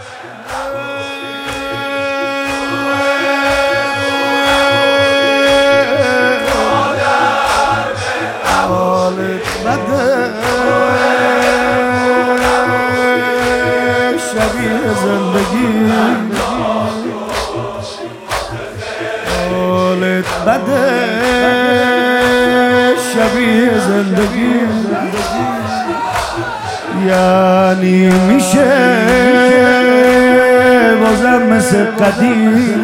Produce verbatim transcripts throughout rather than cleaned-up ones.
حالت بده شبیه زندگی حالت بده شبیه زندگی یعنی میشه بازم مثل قدیم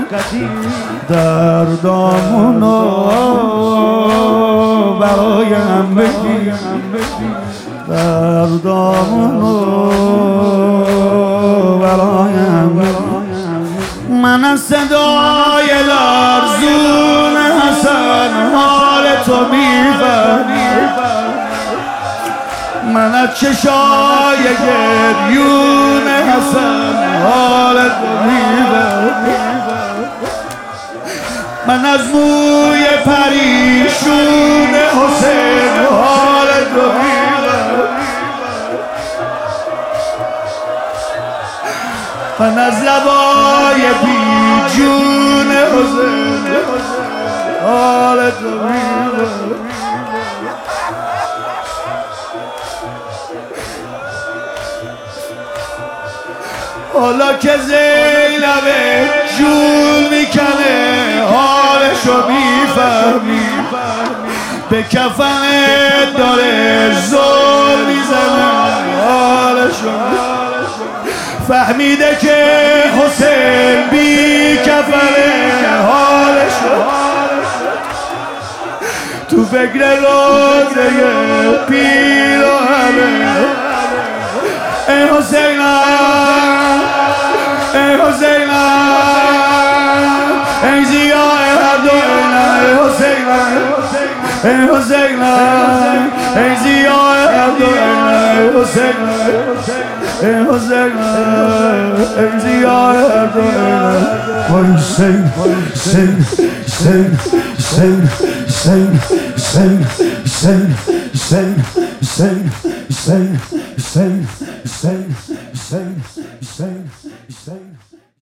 دردامونو برای هم بگی دردامونو برای هم بگی من از صدای لرزون حسن حال تو میفهمم من از چشای گریون حسن حال تو میفهمم من از موی پریشون حسین حال تو میفهمم من از لبای بیجون حسین حال تو میفهمم حالا که زینب جون میکنه حالشو میفهمی به کفن داره زور میزنه حالشو فهمیده که حسین بی کفنه حالشو تو فکر روزه پیراهنه ای حسین ای حسین ای ضیاء هر دو ای حسین ای حسین ای ضیاء هر دو ای حسین ای حسین ای ضیاء هر دو ای حسین حسین حسین حسین حسین حسین حسین حسین حسین حسین حسین حسین حسین حسین حسین